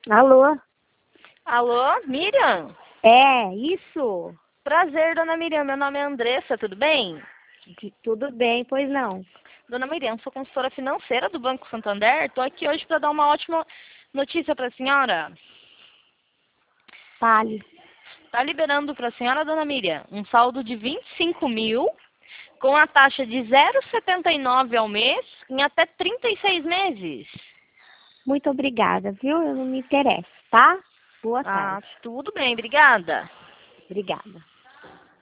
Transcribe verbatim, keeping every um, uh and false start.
Alô? Alô, Miriam? É, isso. Prazer, dona Miriam. Meu nome é Andressa, tudo bem? Tudo bem, pois não. Dona Miriam, sou consultora financeira do Banco Santander. Estou aqui hoje para dar uma ótima notícia para a senhora. Fale. Está liberando para a senhora, dona Miriam, um saldo de vinte e cinco mil com a taxa de zero vírgula setenta e nove ao mês em até trinta e seis meses. Muito obrigada, viu? Eu não me interesso, tá? Boa Ah, tarde. tudo bem, obrigada. Obrigada.